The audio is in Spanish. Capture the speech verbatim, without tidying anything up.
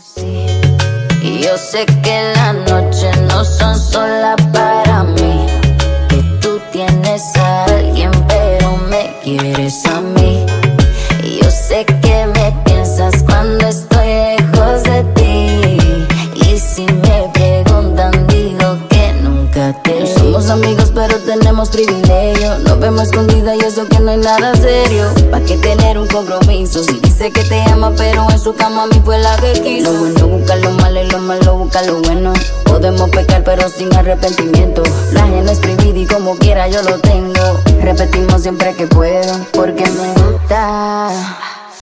Sí, y yo sé que las noches no son solas para mí, que tú tienes a alguien pero me quieres a mí. Y yo sé que me piensas cuando estoy lejos de ti, y si me preguntan digo que nunca te vi. Somos amigos pero tenemos privilegio, nos vemos escondidas y eso que no hay nada serio. ¿Pa' qué tener un compromiso si dice que te ama pero en su cama a mí fue la que quiso? Lo bueno busca lo malo y lo malo busca lo bueno. Podemos pecar pero sin arrepentimiento. La ajena es prohibida y como quiera yo lo tengo. Repetimos siempre que puedo porque me gusta.